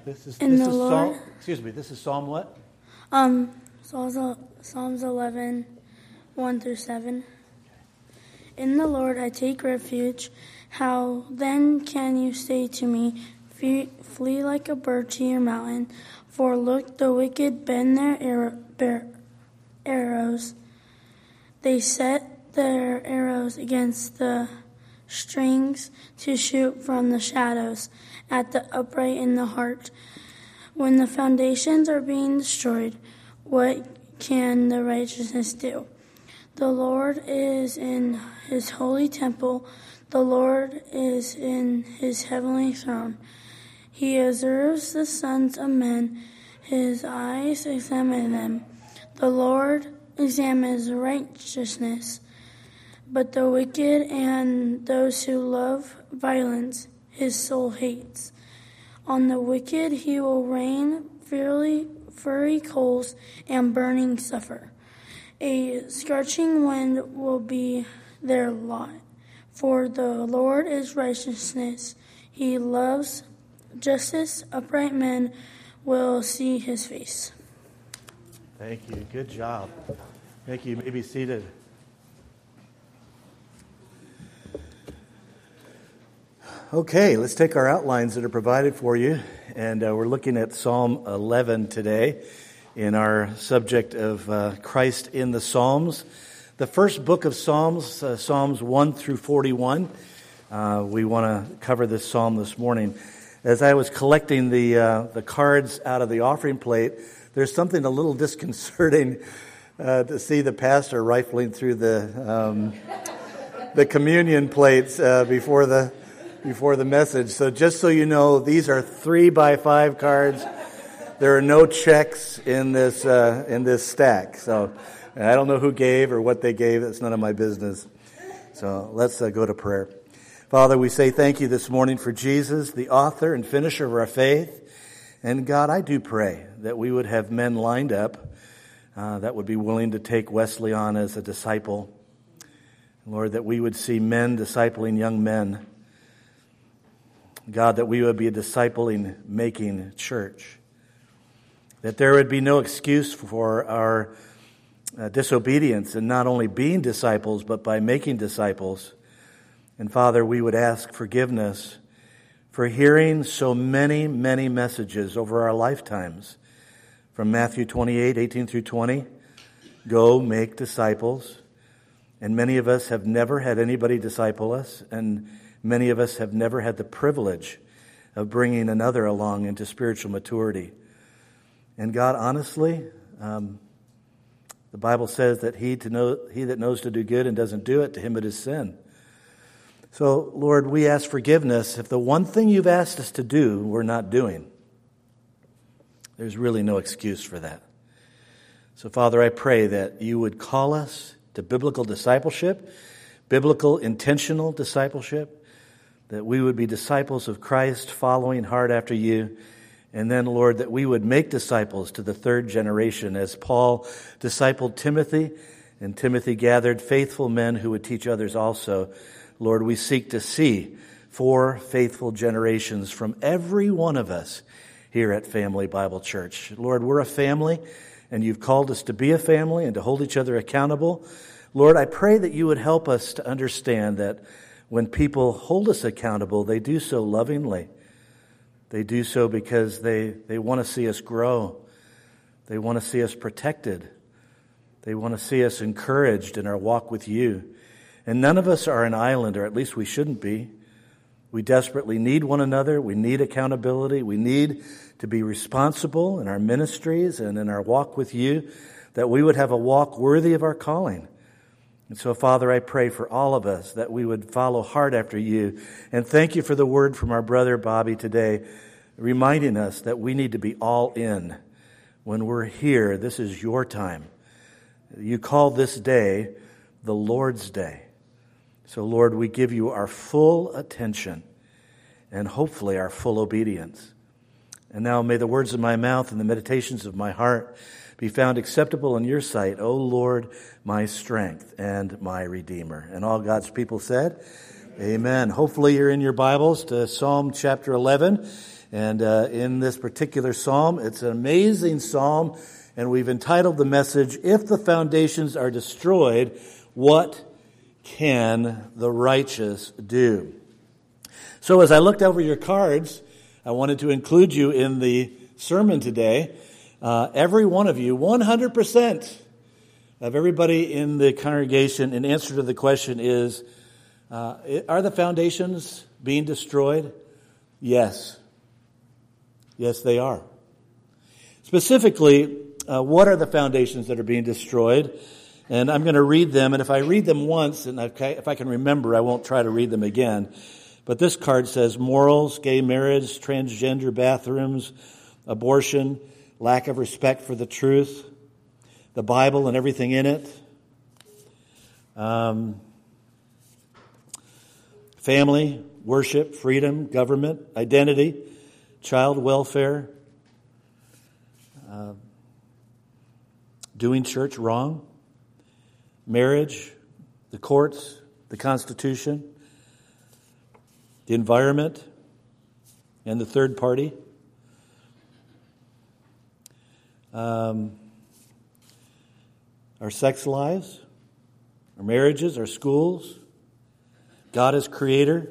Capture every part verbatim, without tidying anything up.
This is In this the is Lord, Psalm, excuse me, this is Psalm what? Um, Psalms Psalms eleven, one through seven. In the Lord I take refuge. How then can you say to me, flee like a bird to your mountain? For look, the wicked bend their arrow, bear, arrows. They set their arrows against the strings to shoot from the shadows at the upright in the heart. When the foundations are being destroyed, what can the righteousness do? The Lord is in his holy temple. The Lord is in his heavenly throne. He observes the sons of men. His eyes examine them. The Lord examines righteousness, but the wicked and those who love violence, his soul hates. On the wicked he will rain fiery, fiery coals and burning sulfur. A scorching wind will be their lot. For the Lord is righteousness. He loves justice. Upright men will see his face. Thank you. Good job. Thank you. You may be seated. Okay, let's take our outlines that are provided for you. And uh, we're looking at Psalm eleven today in our subject of uh, Christ in the Psalms. The first book of Psalms, uh, Psalms one through forty-one. Uh, we want to cover this psalm this morning. As I was collecting the uh, the cards out of the offering plate, there's something a little disconcerting uh, to see the pastor rifling through the um, the communion plates uh, before the before the message. So just so you know, these are three by five cards. There are no checks in this uh, in this stack. So I don't know who gave or what they gave. That's none of my business. So let's uh, go to prayer. Father, we say thank you this morning for Jesus, the author and finisher of our faith. And God, I do pray that we would have men lined up uh, that would be willing to take Wesley on as a disciple. Lord, that we would see men discipling young men. God, that we would be a discipling, making church. That there would be no excuse for our uh, disobedience in not only being disciples, but by making disciples. And Father, we would ask forgiveness for hearing so many, many messages over our lifetimes. From Matthew twenty-eight, eighteen through twenty, go make disciples. And many of us have never had anybody disciple us, and many of us have never had the privilege of bringing another along into spiritual maturity. And God, honestly, um, the Bible says that he to know he that knows to do good and doesn't do it, to him it is sin. So, Lord, we ask forgiveness if the one thing you've asked us to do we're not doing. There's really no excuse for that. So, Father, I pray that you would call us to biblical discipleship, biblical intentional discipleship, that we would be disciples of Christ following hard after you. And then, Lord, that we would make disciples to the third generation as Paul discipled Timothy, and Timothy gathered faithful men who would teach others also. Lord, we seek to see four faithful generations from every one of us here at Family Bible Church. Lord, we're a family, and you've called us to be a family and to hold each other accountable. Lord, I pray that you would help us to understand that when people hold us accountable, they do so lovingly. They do so because they, they want to see us grow. They want to see us protected. They want to see us encouraged in our walk with you. And none of us are an island, or at least we shouldn't be. We desperately need one another. We need accountability. We need to be responsible in our ministries and in our walk with you, that we would have a walk worthy of our calling. And so, Father, I pray for all of us that we would follow hard after you. And thank you for the word from our brother Bobby today, reminding us that we need to be all in. When we're here, this is your time. You call this day the Lord's Day. So, Lord, we give you our full attention and hopefully our full obedience. And now may the words of my mouth and the meditations of my heart be found acceptable in your sight, O Lord, my strength and my Redeemer. And all God's people said, Amen. Hopefully you're in your Bibles to Psalm chapter eleven. And uh, in this particular psalm, it's an amazing psalm, and we've entitled the message, If the Foundations Are Destroyed, What Can the Righteous Do? So as I looked over your cards, I wanted to include you in the sermon today. Uh, every one of you, one hundred percent of everybody in the congregation, in answer to the question is, uh, are the foundations being destroyed? Yes. Yes, they are. Specifically, uh, what are the foundations that are being destroyed? And I'm going to read them, and if I read them once, and if I can remember, I won't try to read them again. But this card says morals, gay marriage, transgender bathrooms, abortion, lack of respect for the truth, the Bible and everything in it, um, family, worship, freedom, government, identity, child welfare, uh, doing church wrong, marriage, the courts, the Constitution, the environment, and the third party. Um, our sex lives, our marriages, our schools, God as creator,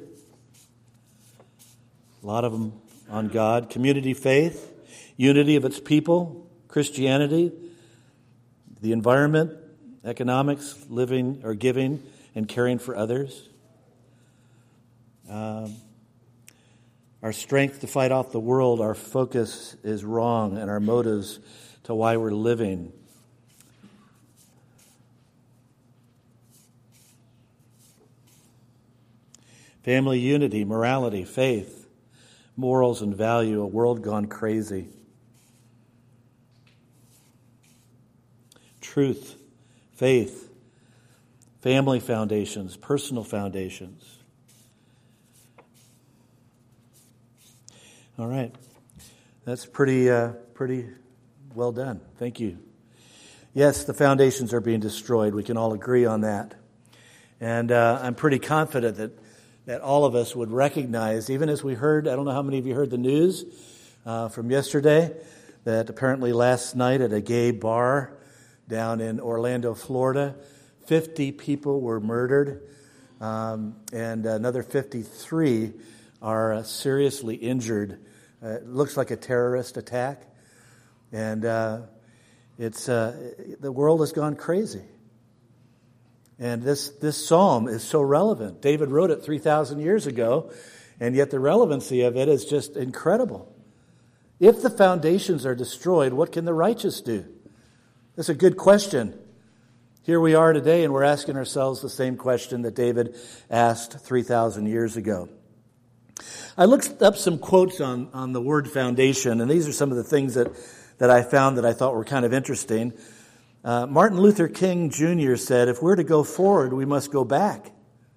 a lot of them on God, community faith, unity of its people, Christianity, the environment, economics, living or giving and caring for others. Um, our strength to fight off the world, our focus is wrong, and our motives to why we're living. Family unity, morality, faith, morals and value, a world gone crazy. Truth, faith, family foundations, personal foundations. All right. That's pretty uh, pretty well done. Thank you. Yes, the foundations are being destroyed. We can all agree on that. And uh, I'm pretty confident that that all of us would recognize, even as we heard, I don't know how many of you heard the news uh, from yesterday, that apparently last night at a gay bar down in Orlando, Florida, fifty people were murdered, um, and another fifty-three are uh, seriously injured. Uh, it looks like a terrorist attack, and uh, it's uh, the world has gone crazy. And this, this psalm is so relevant. David wrote it three thousand years ago, and yet the relevancy of it is just incredible. If the foundations are destroyed, what can the righteous do? That's a good question. Here we are today, and we're asking ourselves the same question that David asked three thousand years ago. I looked up some quotes on, on the word foundation, and these are some of the things that, that I found that I thought were kind of interesting. Uh, Martin Luther King Junior said, if we're to go forward, we must go back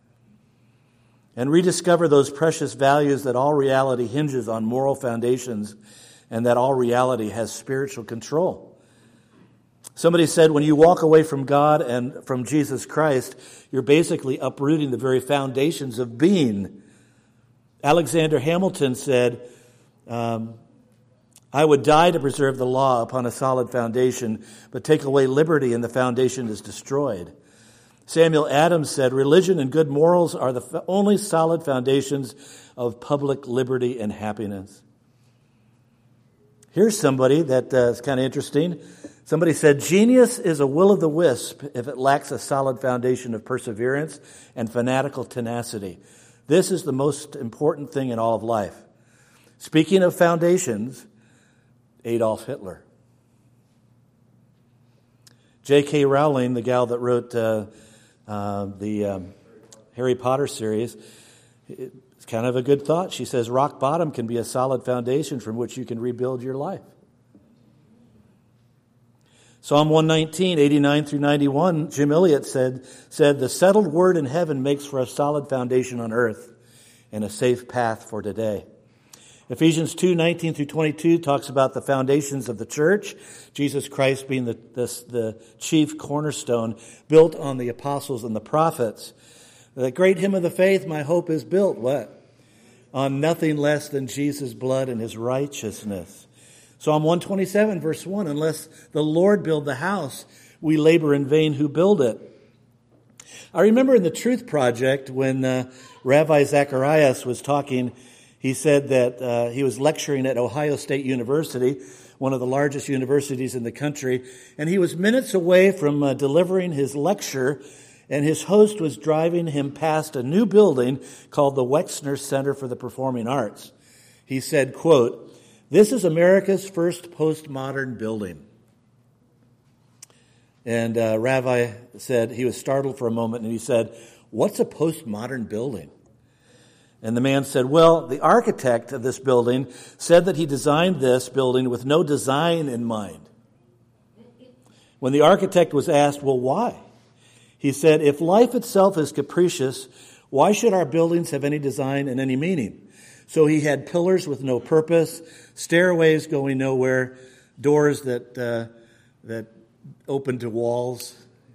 and rediscover those precious values that all reality hinges on moral foundations and that all reality has spiritual control. Somebody said, when you walk away from God and from Jesus Christ, you're basically uprooting the very foundations of being. Alexander Hamilton said, um, I would die to preserve the law upon a solid foundation, but take away liberty and the foundation is destroyed. Samuel Adams said, religion and good morals are the only solid foundations of public liberty and happiness. Here's somebody that uh, is kind of interesting. Somebody said, genius is a will-o'-the-wisp if it lacks a solid foundation of perseverance and fanatical tenacity. This is the most important thing in all of life. Speaking of foundations, Adolf Hitler. J K Rowling, the gal that wrote uh, uh, the um, Harry Potter series, it's kind of a good thought. She says, rock bottom can be a solid foundation from which you can rebuild your life. Psalm one nineteen, eighty-nine through ninety-one, Jim Elliott said, said, the settled word in heaven makes for a solid foundation on earth and a safe path for today. Ephesians two, nineteen through twenty-two talks about the foundations of the church, Jesus Christ being the, the, the chief cornerstone built on the apostles and the prophets. The great hymn of the faith, my hope is built, what? on nothing less than Jesus' blood and his righteousness. Psalm one twenty-seven, verse one, unless the Lord build the house, we labor in vain who build it. I remember in the Truth Project when uh, Rabbi Zacharias was talking, he said that uh, he was lecturing at Ohio State University, one of the largest universities in the country, and he was minutes away from uh, delivering his lecture, and his host was driving him past a new building called the Wexner Center for the Performing Arts. He said, quote, "This is America's first postmodern building." And uh, Rabbi said, he was startled for a moment, and he said, "What's a postmodern building?" And the man said, "Well, the architect of this building said that he designed this building with no design in mind." When the architect was asked, "Well, why?" He said, "If life itself is capricious, why should our buildings have any design and any meaning?" So he had pillars with no purpose, stairways going nowhere, doors that uh, that open to walls.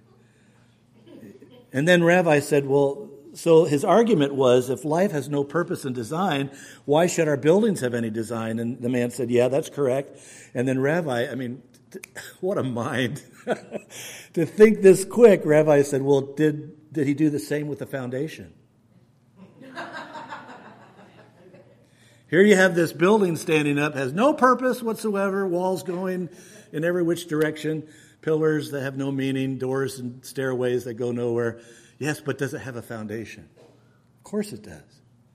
And then Rabbi said, well, so his argument was, if life has no purpose and design, why should our buildings have any design? And the man said, yeah, that's correct. And then Rabbi, I mean, what a mind. To think this quick, Rabbi said, well, did, did he do the same with the foundation? Here you have this building standing up, has no purpose whatsoever, walls going in every which direction, pillars that have no meaning, doors and stairways that go nowhere. Yes, but does it have a foundation? Of course it does.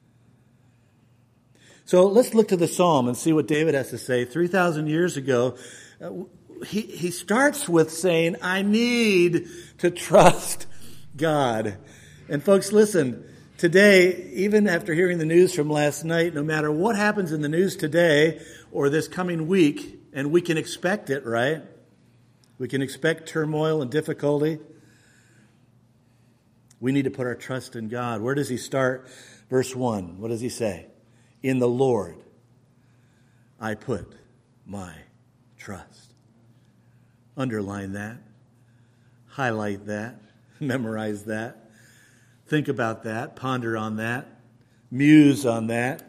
So let's look to the Psalm and see what David has to say. three thousand years ago, uh, he, he starts with saying, I need to trust God. And folks, listen, today, even after hearing the news from last night, no matter what happens in the news today or this coming week, and we can expect it, right? We can expect turmoil and difficulty. We need to put our trust in God. Where does he start? Verse one, what does he say? In the Lord, I put my trust. Underline that. Highlight that. Memorize that. Think about that. Ponder on that. Muse on that.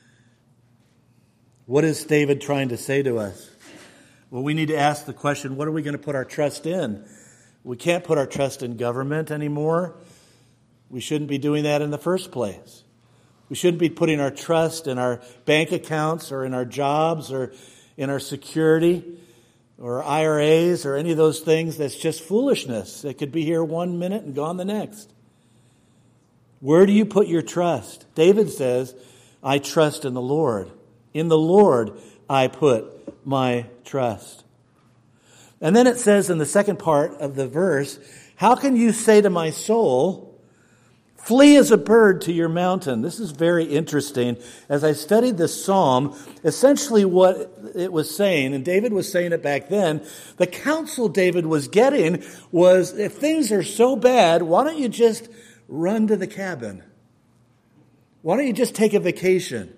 What is David trying to say to us? Well, we need to ask the question, what are we going to put our trust in? We can't put our trust in government anymore. We shouldn't be doing that in the first place. We shouldn't be putting our trust in our bank accounts or in our jobs or in our security or I R As or any of those things. That's just foolishness. It could be here one minute and gone the next. Where do you put your trust? David says, I trust in the Lord. In the Lord, I put my trust. And then it says in the second part of the verse, how can you say to my soul, flee as a bird to your mountain? This is very interesting. As I studied this psalm, essentially what it was saying, and David was saying it back then, the counsel David was getting was, if things are so bad, why don't you just run to the cabin? Why don't you just take a vacation?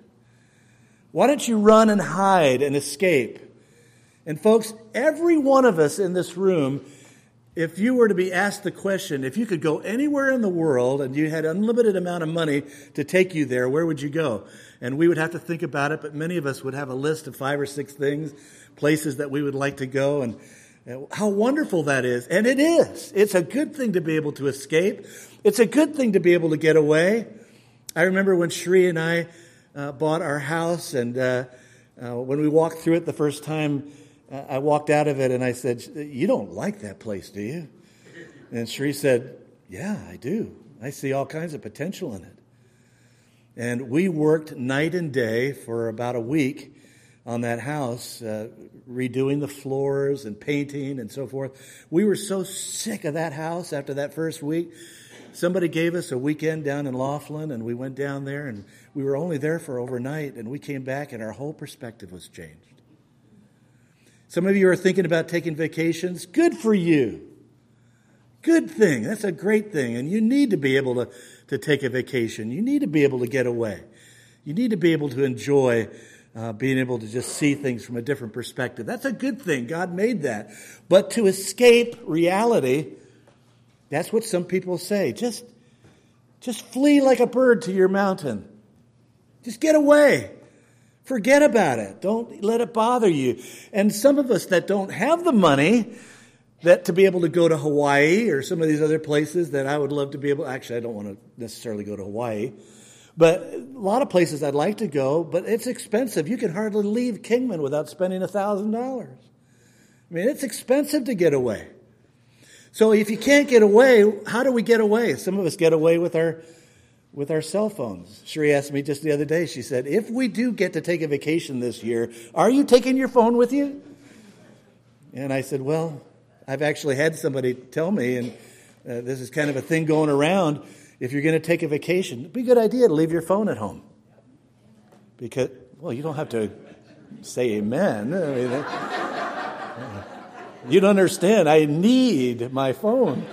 Why don't you run and hide and escape? And folks, every one of us in this room, if you were to be asked the question, if you could go anywhere in the world and you had an unlimited amount of money to take you there, where would you go? And we would have to think about it, but many of us would have a list of five or six things, places that we would like to go, and how wonderful that is. And it is. It's a good thing to be able to escape. It's a good thing to be able to get away. I remember when Sheree and I uh, bought our house, and uh, uh, when we walked through it the first time, uh, I walked out of it and I said, you don't like that place, do you? And Sheree said, yeah, I do. I see all kinds of potential in it. And we worked night and day for about a week on that house, uh, redoing the floors and painting and so forth. We were so sick of that house after that first week. Somebody gave us a weekend down in Laughlin, and we went down there, and we were only there for overnight, and we came back, and our whole perspective was changed. Some of you are thinking about taking vacations. Good for you. Good thing. That's a great thing, and you need to be able to, to take a vacation. You need to be able to get away. You need to be able to enjoy uh, being able to just see things from a different perspective. That's a good thing. God made that. But to escape reality, that's what some people say. Just, just flee like a bird to your mountain. Just get away. Forget about it. Don't let it bother you. And some of us that don't have the money that to be able to go to Hawaii or some of these other places that I would love to be able, actually I don't want to necessarily go to Hawaii, but a lot of places I'd like to go, but it's expensive. You can hardly leave Kingman without spending one thousand dollars. I mean, it's expensive to get away. So if you can't get away, how do we get away? Some of us get away with our with our cell phones. Sheree asked me just the other day, she said, if we do get to take a vacation this year, are you taking your phone with you? And I said, well, I've actually had somebody tell me, and uh, this is kind of a thing going around, if you're going to take a vacation, it'd be a good idea to leave your phone at home. Because, well, you don't have to say amen. I mean, uh, you don't understand. I need my phone.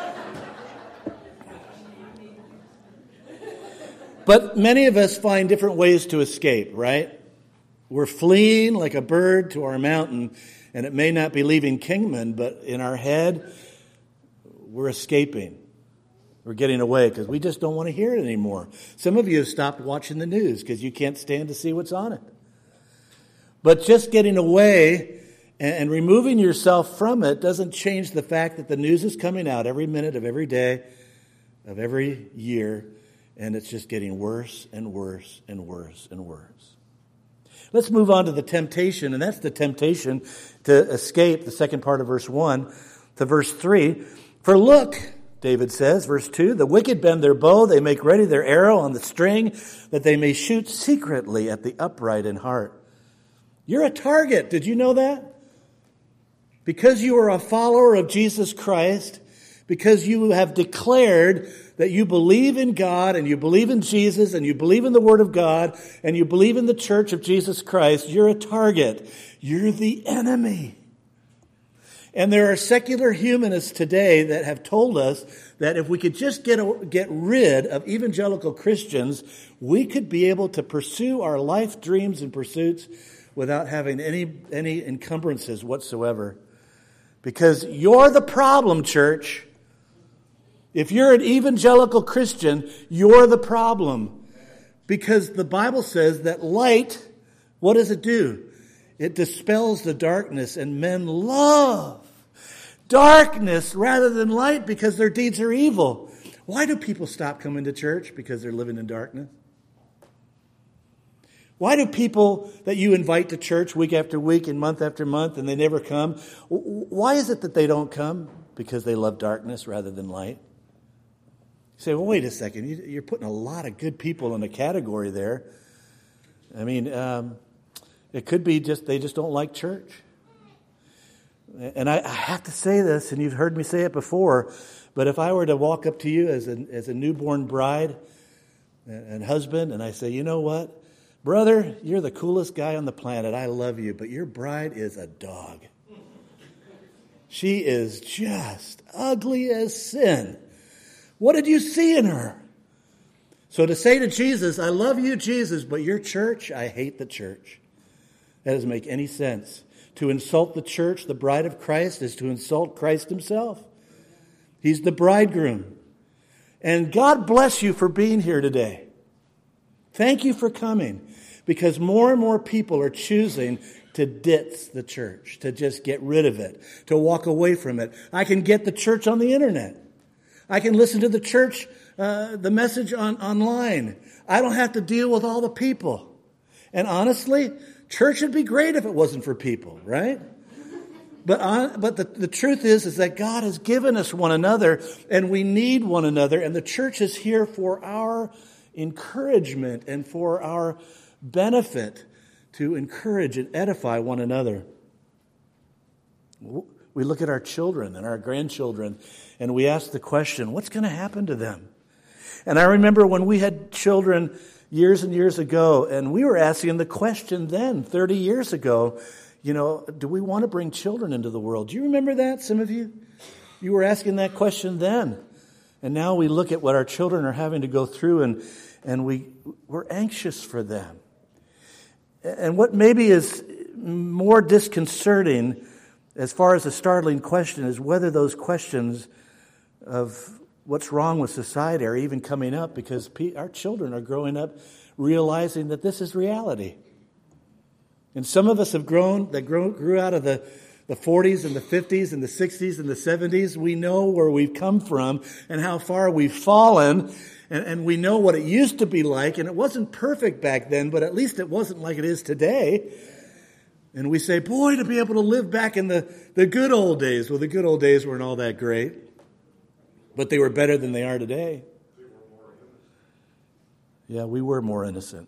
But many of us find different ways to escape, right? We're fleeing like a bird to our mountain, and it may not be leaving Kingman, but in our head, we're escaping. We're getting away because we just don't want to hear it anymore. Some of you have stopped watching the news because you can't stand to see what's on it. But just getting away and removing yourself from it doesn't change the fact that the news is coming out every minute of every day, of every year, and it's just getting worse and worse and worse and worse. Let's move on to the temptation, and that's the temptation to escape, the second part of verse one to verse three. For look, David says, verse two, the wicked bend their bow, they make ready their arrow on the string, that they may shoot secretly at the upright in heart. You're a target. Did you know that? Because you are a follower of Jesus Christ, because you have declared that you believe in God and you believe in Jesus and you believe in the Word of God and you believe in the church of Jesus Christ, you're a target. You're the enemy. And there are secular humanists today that have told us that if we could just get, get rid of evangelical Christians, we could be able to pursue our life dreams and pursuits without having any, any encumbrances whatsoever. Because you're the problem, church. If you're an evangelical Christian, you're the problem. Because the Bible says that light, what does it do? It dispels the darkness, and men love darkness rather than light because their deeds are evil. Why do people stop coming to church? Because they're living in darkness. Why do people that you invite to church week after week and month after month and they never come? Why is it that they don't come? Because they love darkness rather than light. You say, well, wait a second. You're putting a lot of good people in a category there. I mean, um, it could be just they just don't like church. And I, I have to say this, and you've heard me say it before, but if I were to walk up to you as a, as a newborn bride and husband, and I say, you know what? Brother, you're the coolest guy on the planet. I love you, but your bride is a dog. She is just ugly as sin. What did you see in her? So to say to Jesus, I love you, Jesus, but your church, I hate the church. That doesn't make any sense. To insult the church, the bride of Christ, is to insult Christ himself. He's the bridegroom. And God bless you for being here today. Thank you for coming, because more and more people are choosing to ditch the church, to just get rid of it, to walk away from it. I can get the church on the internet. I can listen to the church, uh, the message on online. I don't have to deal with all the people. And honestly, church would be great if it wasn't for people, right? But on, but the, the truth is, is that God has given us one another, and we need one another, and the church is here for our encouragement and for our benefit to encourage and edify one another. We look at our children and our grandchildren, and we ask the question, what's going to happen to them? And I remember when we had children years and years ago, and we were asking the question then, thirty years ago, you know, do we want to bring children into the world? Do you remember that, some of you? You were asking that question then. And now we look at what our children are having to go through, and, and we, we're anxious for them. And what maybe is more disconcerting as far as a startling question is whether those questions of what's wrong with society are even coming up because our children are growing up realizing that this is reality. And some of us have grown, that grew, grew out of the, the forties and the fifties and the sixties and the seventies. We know where we've come from and how far we've fallen. And, and we know what it used to be like. And it wasn't perfect back then, but at least it wasn't like it is today. And we say, boy, to be able to live back in the, the good old days. Well, the good old days weren't all that great. But they were better than they are today. Yeah, we were more innocent.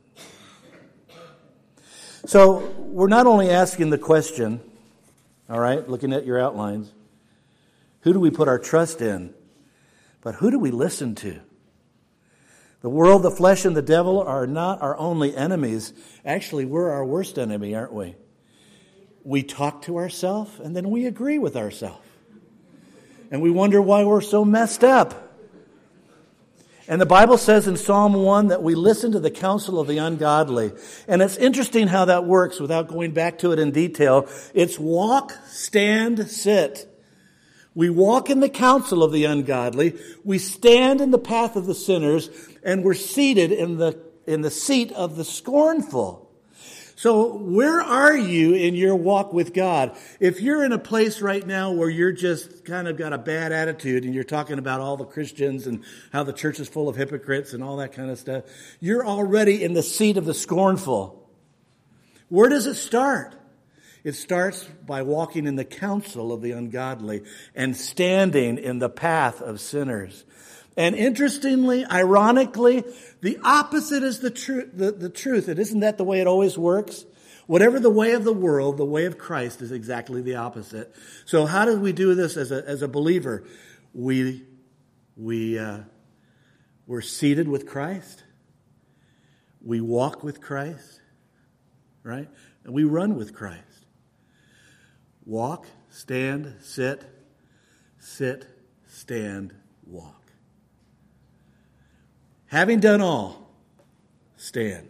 So we're not only asking the question, all right, looking at your outlines, who do we put our trust in? But who do we listen to? The world, the flesh, and the devil are not our only enemies. Actually, we're our worst enemy, aren't we? We talk to ourselves, and then we agree with ourselves. And we wonder why we're so messed up. And the Bible says in Psalm one that we listen to the counsel of the ungodly. And it's interesting how that works without going back to it in detail. It's walk, stand, sit. We walk in the counsel of the ungodly. We stand in the path of the sinners. And we're seated in the, in the seat of the scornful. So where are you in your walk with God? If you're in a place right now where you're just kind of got a bad attitude and you're talking about all the Christians and how the church is full of hypocrites and all that kind of stuff, you're already in the seat of the scornful. Where does it start? It starts by walking in the counsel of the ungodly and standing in the path of sinners. And interestingly, ironically, the opposite is the, tru- the, the truth. And isn't that the way it always works? Whatever the way of the world, the way of Christ is exactly the opposite. So how do we do this as a, as a believer? We, we, uh, we're seated with Christ. We walk with Christ, right? And we run with Christ. Walk, stand, sit, sit, stand, walk. Having done all, stand.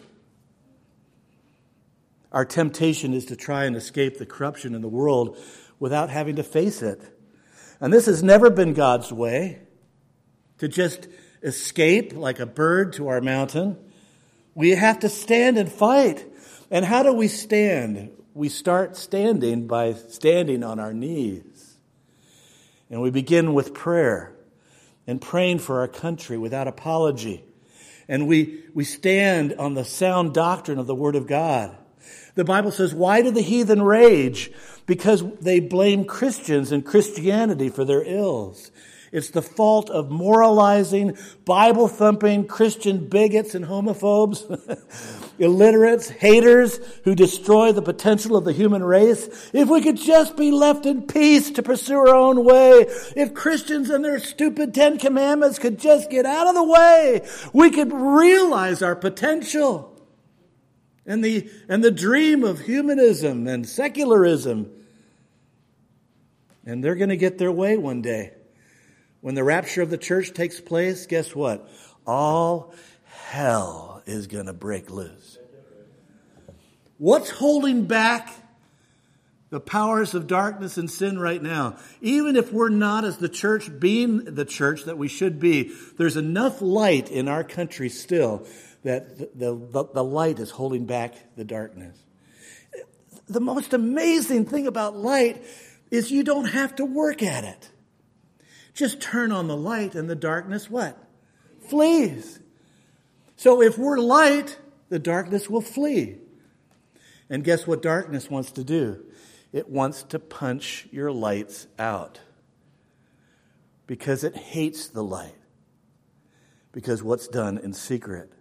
Our temptation is to try and escape the corruption in the world without having to face it. And this has never been God's way, to just escape like a bird to our mountain. We have to stand and fight. And how do we stand? We start standing by standing on our knees. And we begin with prayer and praying for our country without apology. And we, we stand on the sound doctrine of the Word of God. The Bible says, why do the heathen rage? Because they blame Christians and Christianity for their ills. It's the fault of moralizing, Bible-thumping Christian bigots and homophobes, illiterates, haters who destroy the potential of the human race. If we could just be left in peace to pursue our own way, if Christians and their stupid Ten Commandments could just get out of the way, we could realize our potential and the, and the dream of humanism and secularism. And they're going to get their way one day. When the rapture of the church takes place, guess what? All hell is going to break loose. What's holding back the powers of darkness and sin right now? Even if we're not, as the church, being the church that we should be, there's enough light in our country still that the, the, the light is holding back the darkness. The most amazing thing about light is you don't have to work at it. Just turn on the light and the darkness, what? Flees. So if we're light, the darkness will flee. And guess what darkness wants to do? It wants to punch your lights out. Because it hates the light. Because what's done in secret.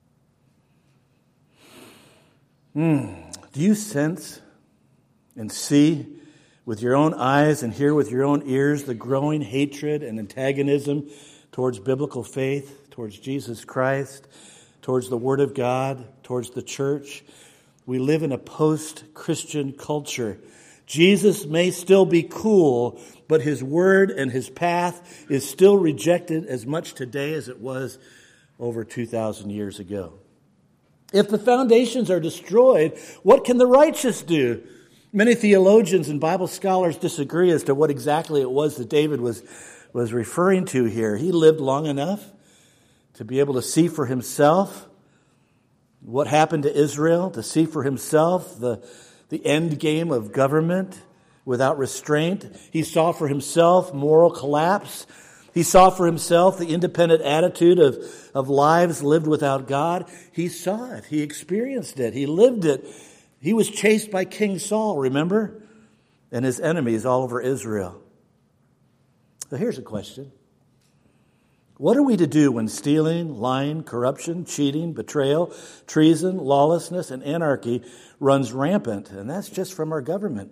Mm. Do you sense and see with your own eyes and hear with your own ears the growing hatred and antagonism towards biblical faith, towards Jesus Christ, towards the Word of God, towards the church? We live in a post-Christian culture. Jesus may still be cool, but His Word and His path is still rejected as much today as it was over two thousand years ago. If the foundations are destroyed, what can the righteous do? Many theologians and Bible scholars disagree as to what exactly it was that David was, was referring to here. He lived long enough to be able to see for himself what happened to Israel, to see for himself the, the end game of government without restraint. He saw for himself moral collapse. He saw for himself the independent attitude of, of lives lived without God. He saw it. He experienced it. He lived it. He was chased by King Saul, remember? And his enemies all over Israel. So here's a question. What are we to do when stealing, lying, corruption, cheating, betrayal, treason, lawlessness, and anarchy runs rampant? And that's just from our government.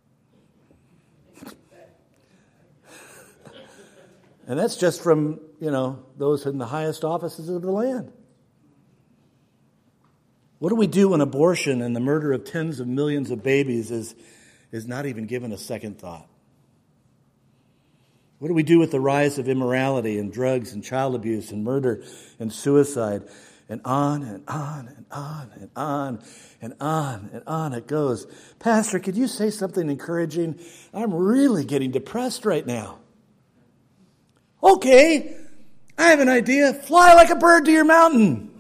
And that's just from, you know, those in the highest offices of the land. What do we do when abortion and the murder of tens of millions of babies is, is not even given a second thought? What do we do with the rise of immorality and drugs and child abuse and murder and suicide? And on and on and on and on and on and on it goes. Pastor, could you say something encouraging? I'm really getting depressed right now. Okay, I have an idea. Fly like a bird to your mountain.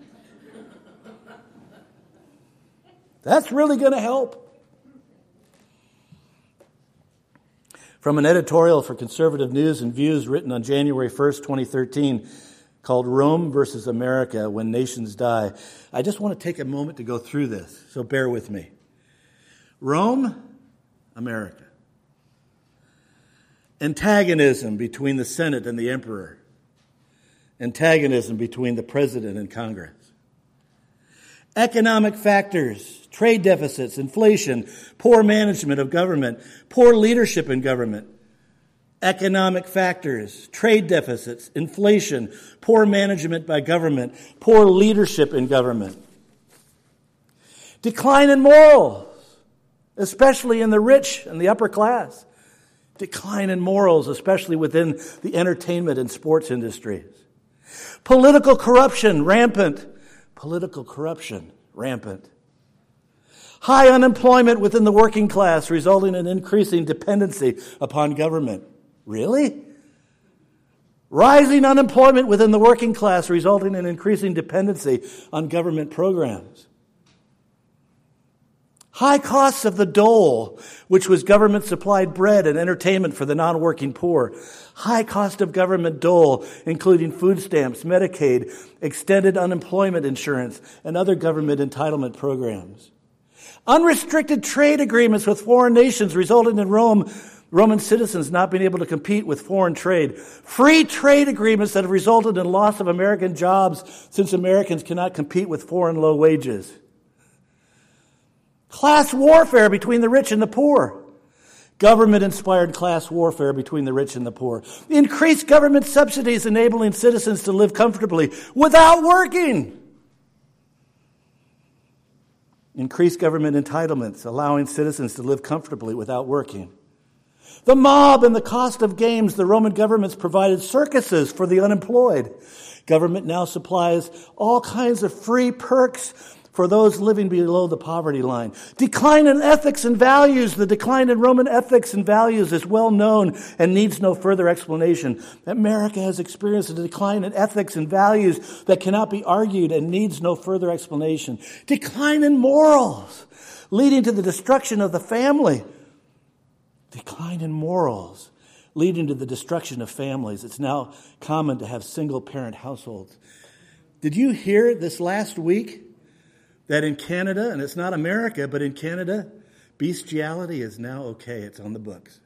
That's really going to help. From an editorial for Conservative News and Views written on January first, twenty thirteen, called Rome versus America, When Nations Die. I just want to take a moment to go through this, so bear with me. Rome, America. Antagonism between the Senate and the Emperor. Antagonism between the President and Congress. Economic factors, trade deficits, inflation, poor management of government, poor leadership in government. Economic factors, trade deficits, inflation, poor management by government, poor leadership in government. Decline in morals, especially in the rich and the upper class. Decline in morals, especially within the entertainment and sports industries. Political corruption, rampant. Political corruption, rampant. High unemployment within the working class, resulting in increasing dependency upon government. Really? Rising unemployment within the working class, resulting in increasing dependency on government programs. High costs of the dole, which was government-supplied bread and entertainment for the non-working poor. High cost of government dole, including food stamps, Medicaid, extended unemployment insurance, and other government entitlement programs. Unrestricted trade agreements with foreign nations, resulting in Rome, Roman citizens not being able to compete with foreign trade. Free trade agreements that have resulted in loss of American jobs, since Americans cannot compete with foreign low wages. Class warfare between the rich and the poor. Government-inspired class warfare between the rich and the poor. Increased government subsidies enabling citizens to live comfortably without working. Increased government entitlements allowing citizens to live comfortably without working. The mob and the cost of games. The Roman governments provided circuses for the unemployed. Government now supplies all kinds of free perks for those living below the poverty line. Decline in ethics and values. The decline in Roman ethics and values is well known and needs no further explanation. America has experienced a decline in ethics and values that cannot be argued and needs no further explanation. Decline in morals, leading to the destruction of the family. Decline in morals, leading to the destruction of families. It's now common to have single-parent households. Did you hear this last week that in Canada, and it's not America, but in Canada, bestiality is now okay. It's on the books.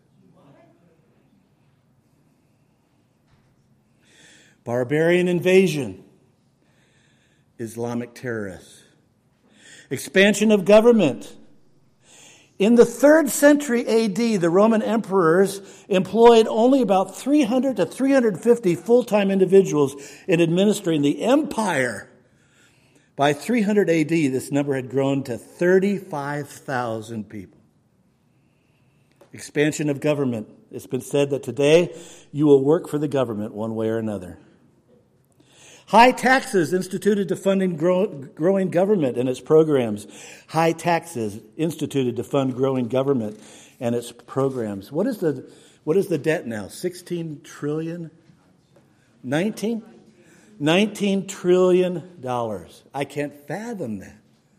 Barbarian invasion. Islamic terrorists. Expansion of government. In the third century A D, the Roman emperors employed only about three hundred to three hundred fifty full-time individuals in administering the empire. By three hundred A D, this number had grown to thirty-five thousand people. Expansion of government. It's been said that today you will work for the government one way or another. High taxes instituted to fund grow, growing government and its programs. High taxes instituted to fund growing government and its programs. What is the What is the debt now? sixteen trillion? nineteen? nineteen trillion dollars. I can't fathom that.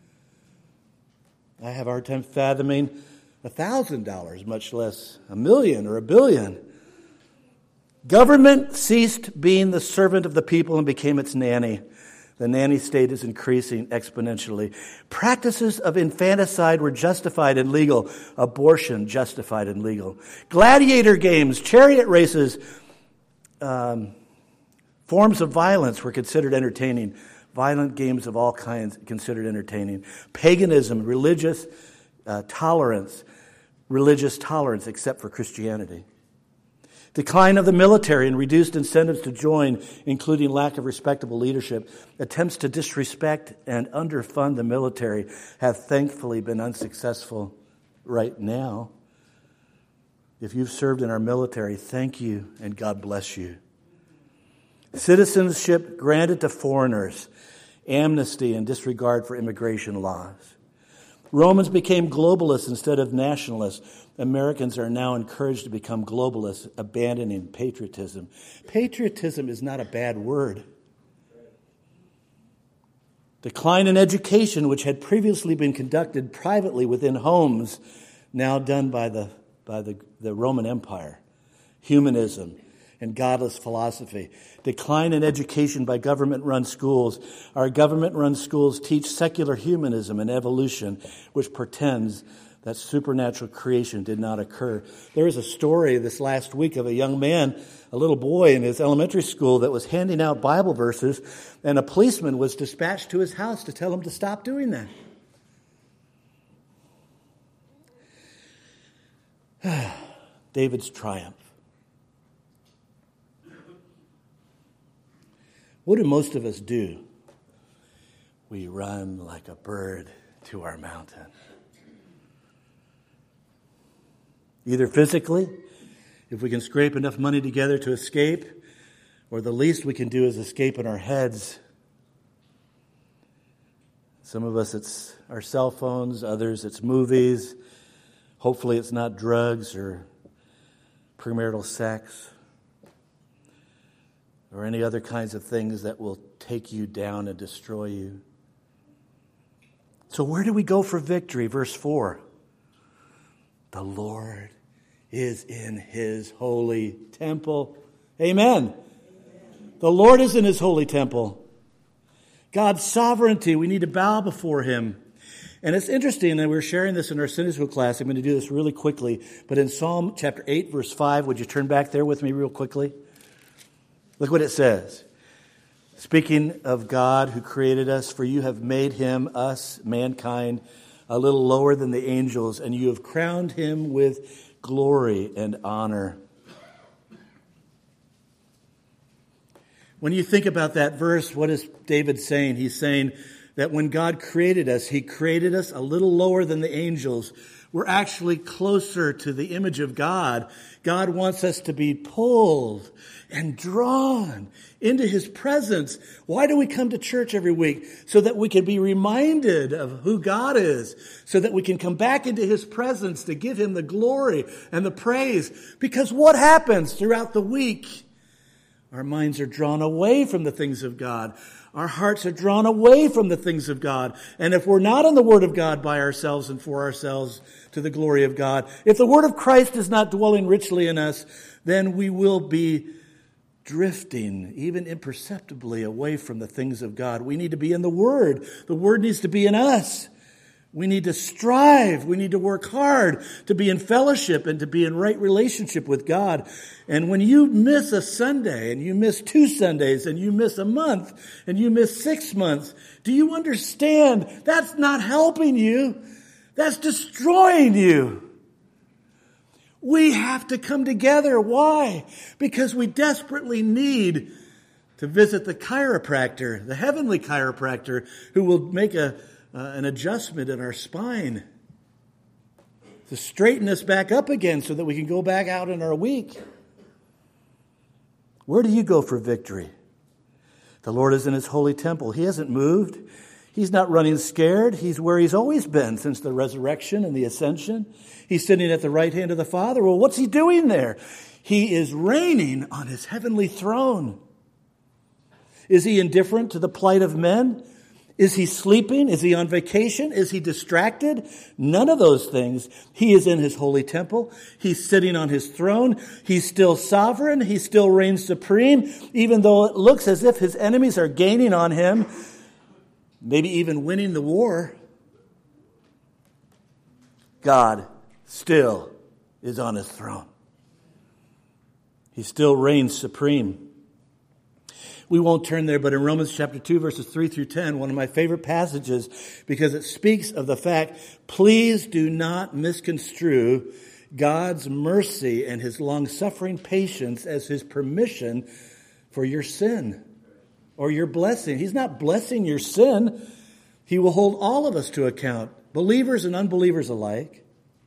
I have a hard time fathoming one thousand dollars, much less a million or a billion. Government ceased being the servant of the people and became its nanny. The nanny state is increasing exponentially. Practices of infanticide were justified and legal. Abortion justified and legal. Gladiator games, chariot races, um, forms of violence were considered entertaining. Violent games of all kinds considered entertaining. Paganism, religious uh, tolerance, religious tolerance except for Christianity. Decline of the military and reduced incentives to join, including lack of respectable leadership. Attempts to disrespect and underfund the military have thankfully been unsuccessful right now. If you've served in our military, thank you and God bless you. Citizenship granted to foreigners, amnesty and disregard for immigration laws. Romans became globalists instead of nationalists. Americans are now encouraged to become globalists, abandoning patriotism. Patriotism is not a bad word. Decline in education, which had previously been conducted privately within homes, now done by the, by the, the Roman Empire. Humanism and godless philosophy. Decline in education by government-run schools. Our government-run schools teach secular humanism and evolution, which pretends that supernatural creation did not occur. There was a story this last week of a young man, a little boy in his elementary school that was handing out Bible verses, and a policeman was dispatched to his house to tell him to stop doing that. David's triumph. What do most of us do? We run like a bird to our mountain. Either physically, if we can scrape enough money together to escape, or the least we can do is escape in our heads. Some of us, it's our cell phones. Others, it's movies. Hopefully it's not drugs or premarital sex or any other kinds of things that will take you down and destroy you. So where do we go for victory? Verse four. The Lord is in his holy temple. Amen. Amen. The Lord is in his holy temple. God's sovereignty, we need to bow before him. And it's interesting that we're sharing this in our Sunday school class. I'm going to do this really quickly. But in Psalm chapter eight, verse five, would you turn back there with me real quickly? Look what it says. Speaking of God who created us, for you have made him, us, mankind, a little lower than the angels, and you have crowned him with glory and honor. When you think about that verse, what is David saying? He's saying that when God created us, he created us a little lower than the angels. We're actually closer to the image of God. God wants us to be pulled and drawn into his presence. Why do we come to church every week? So that we can be reminded of who God is. So that we can come back into his presence to give him the glory and the praise. Because what happens throughout the week? Our minds are drawn away from the things of God. Our hearts are drawn away from the things of God. And if we're not in the Word of God by ourselves and for ourselves to the glory of God, if the Word of Christ is not dwelling richly in us, then we will be drifting, even imperceptibly, away from the things of God. We need to be in the Word. The Word needs to be in us. We need to strive. We need to work hard to be in fellowship and to be in right relationship with God. And when you miss a Sunday and you miss two Sundays and you miss a month and you miss six months, do you understand that's not helping you? That's destroying you. We have to come together. Why? Because we desperately need to visit the chiropractor, the heavenly chiropractor, who will make a Uh, an adjustment in our spine to straighten us back up again so that we can go back out in our week. Where do you go for victory? The Lord is in his holy temple. He hasn't moved. He's not running scared. He's where he's always been since the resurrection and the ascension. He's sitting at the right hand of the Father. Well, what's he doing there? He is reigning on his heavenly throne. Is he indifferent to the plight of men? Is he sleeping? Is he on vacation? Is he distracted? None of those things. He is in his holy temple. He's sitting on his throne. He's still sovereign. He still reigns supreme, even though it looks as if his enemies are gaining on him, maybe even winning the war. God still is on his throne. He still reigns supreme. We won't turn there, but in Romans chapter two, verses three through ten, one of my favorite passages, because it speaks of the fact, please do not misconstrue God's mercy and his long-suffering patience as his permission for your sin or your blessing. He's not blessing your sin. He will hold all of us to account, believers and unbelievers alike.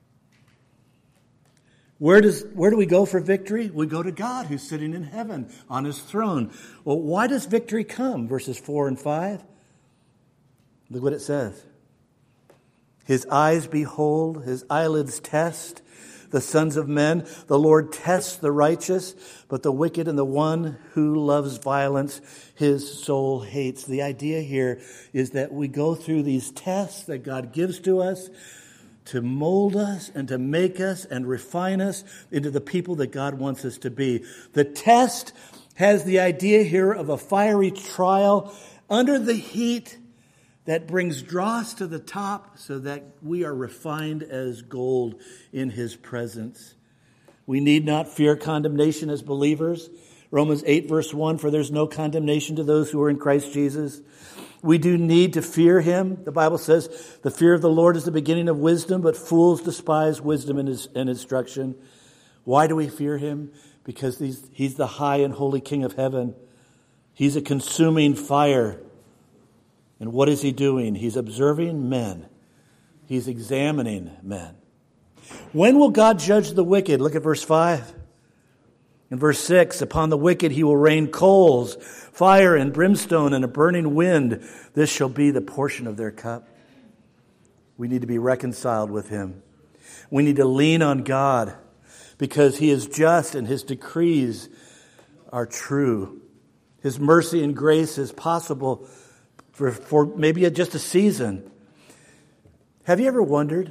Where does where do we go for victory? We go to God who's sitting in heaven on his throne. Well, why does victory come? Verses four and five. Look what it says. His eyes behold, his eyelids test the sons of men. The Lord tests the righteous, but the wicked and the one who loves violence, his soul hates. The idea here is that we go through these tests that God gives to us to mold us and to make us and refine us into the people that God wants us to be. The test has the idea here of a fiery trial under the heat that brings dross to the top so that we are refined as gold in his presence. We need not fear condemnation as believers. Romans eight verse one, for there's no condemnation to those who are in Christ Jesus. We do need to fear him. The Bible says the fear of the Lord is the beginning of wisdom, but fools despise wisdom and, his, and instruction. Why do we fear him? Because he's, he's the high and holy King of heaven. He's a consuming fire. And what is he doing? He's observing men. He's examining men. When will God judge the wicked? Look at verse five. In verse six, upon the wicked he will rain coals, fire and brimstone and a burning wind. This shall be the portion of their cup. We need to be reconciled with him. We need to lean on God because he is just and his decrees are true. His mercy and grace is possible for, for maybe just a season. Have you ever wondered?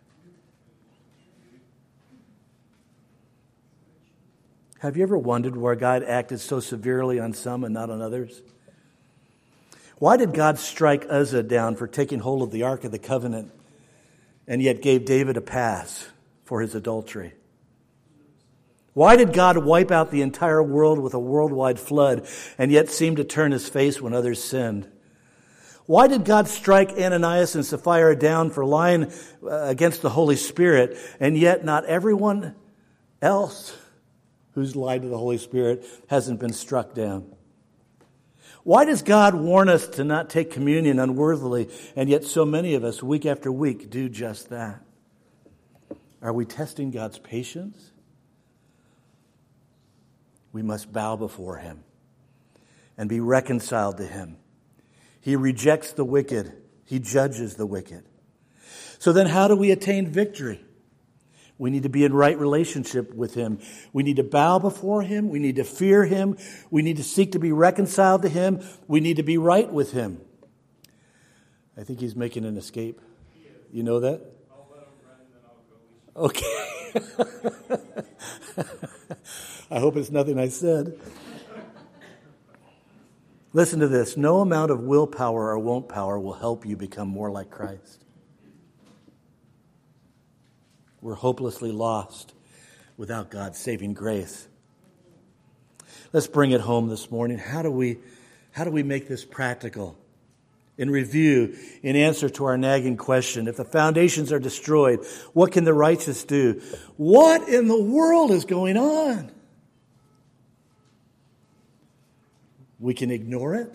Have you ever wondered why God acted so severely on some and not on others? Why did God strike Uzzah down for taking hold of the Ark of the Covenant and yet gave David a pass for his adultery? Why did God wipe out the entire world with a worldwide flood and yet seem to turn his face when others sinned? Why did God strike Ananias and Sapphira down for lying against the Holy Spirit and yet not everyone else who's lied to the Holy Spirit hasn't been struck down? Why does God warn us to not take communion unworthily, and yet so many of us, week after week, do just that? Are we testing God's patience? We must bow before him and be reconciled to him. He rejects the wicked. He judges the wicked. So then how do we attain victory? We need to be in right relationship with him. We need to bow before him. We need to fear him. We need to seek to be reconciled to him. We need to be right with him. I think he's making an escape. You know that? I'll let him run and then I'll go. Okay. I hope it's nothing I said. Listen to this. No amount of willpower or won't power will help you become more like Christ. We're hopelessly lost without God's saving grace. Let's bring it home this morning. How do we, how do we make this practical? In review, in answer to our nagging question, if the foundations are destroyed, what can the righteous do? What in the world is going on? We can ignore it.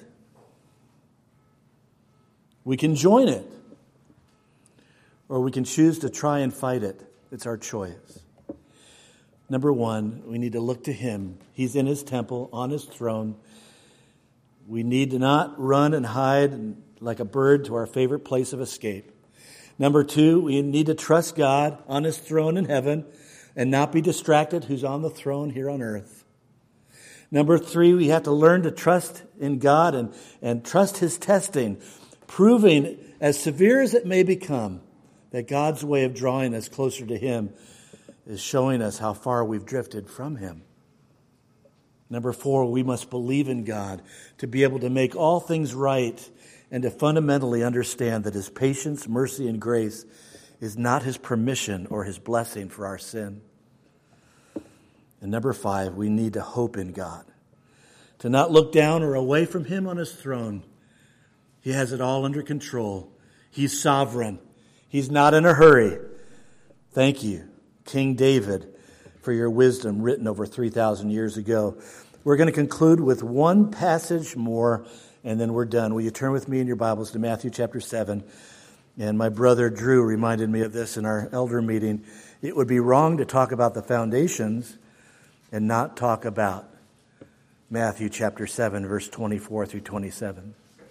We can join it. Or we can choose to try and fight it. It's our choice. Number one, we need to look to him. He's in his temple, on his throne. We need to not run and hide and like a bird to our favorite place of escape. Number two, we need to trust God on his throne in heaven and not be distracted who's on the throne here on earth. Number three, we have to learn to trust in God and, and trust his testing, proving, as severe as it may become, that God's way of drawing us closer to him is showing us how far we've drifted from him. Number four, we must believe in God to be able to make all things right and to fundamentally understand that his patience, mercy, and grace is not his permission or his blessing for our sin. And number five, we need to hope in God, to not look down or away from him on his throne. He has it all under control. He's sovereign. He's not in a hurry. Thank you, King David, for your wisdom written over three thousand years ago. We're going to conclude with one passage more, and then we're done. Will you turn with me in your Bibles to Matthew chapter seven? And my brother Drew reminded me of this in our elder meeting. It would be wrong to talk about the foundations and not talk about Matthew chapter seven, verse twenty-four through twenty-seven.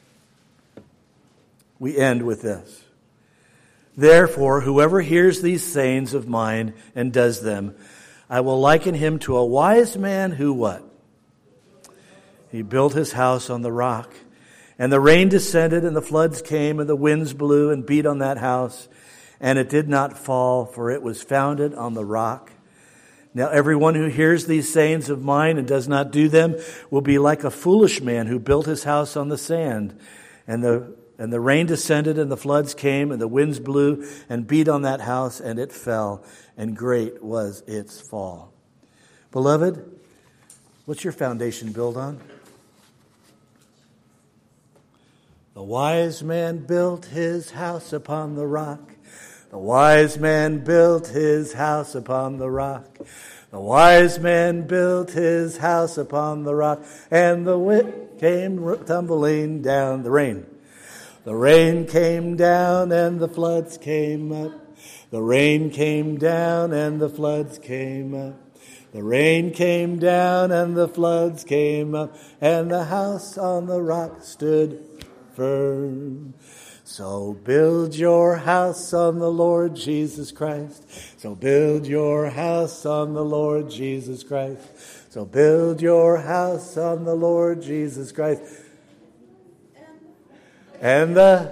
We end with this. Therefore, whoever hears these sayings of mine and does them, I will liken him to a wise man who what? He built his house on the rock. And the rain descended, and the floods came, and the winds blew and beat on that house. And it did not fall, for it was founded on the rock. Now everyone who hears these sayings of mine and does not do them will be like a foolish man who built his house on the sand. And the and the rain descended, and the floods came, and the winds blew and beat on that house, and it fell, and great was its fall. Beloved, what's your foundation built on? The wise man built his house upon the rock. The wise man built his house upon the rock. The wise man built his house upon the rock. And the wind came tumbling down. The rain. The rain came down and the floods came up. The rain came down and the floods came up. The rain came down and the floods came up. And the house on the rock stood firm. So build your house on the Lord Jesus Christ. So build your house on the Lord Jesus Christ. So build your house on the Lord Jesus Christ. And the,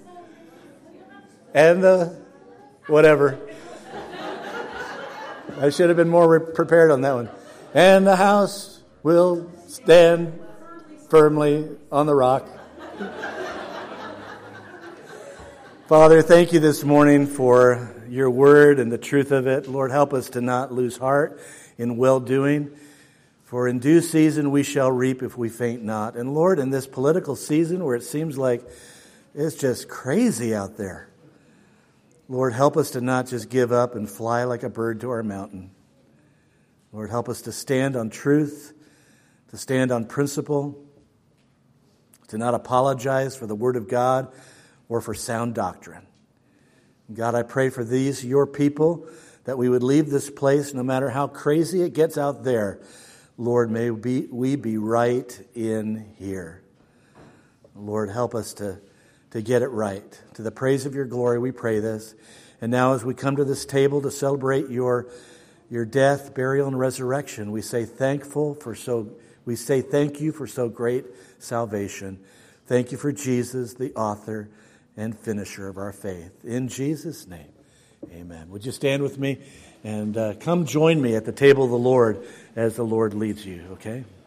and the, whatever. I should have been more prepared on that one. And the house will stand firmly on the rock. Father, thank you this morning for your word and the truth of it. Lord, help us to not lose heart in well-doing. For in due season we shall reap if we faint not. And Lord, in this political season where it seems like it's just crazy out there, Lord, help us to not just give up and fly like a bird to our mountain. Lord, help us to stand on truth, to stand on principle, to not apologize for the word of God or for sound doctrine. God, I pray for these, your people, that we would leave this place no matter how crazy it gets out there. Lord, may we, we be right in here. Lord, help us to, to get it right. To the praise of your glory, we pray this. And now as we come to this table to celebrate your, your death, burial, and resurrection, we say thankful for so we say thank you for so great salvation. Thank you for Jesus, the author and finisher of our faith. In Jesus' name, amen. Would you stand with me and uh, come join me at the table of the Lord as the Lord leads you, okay?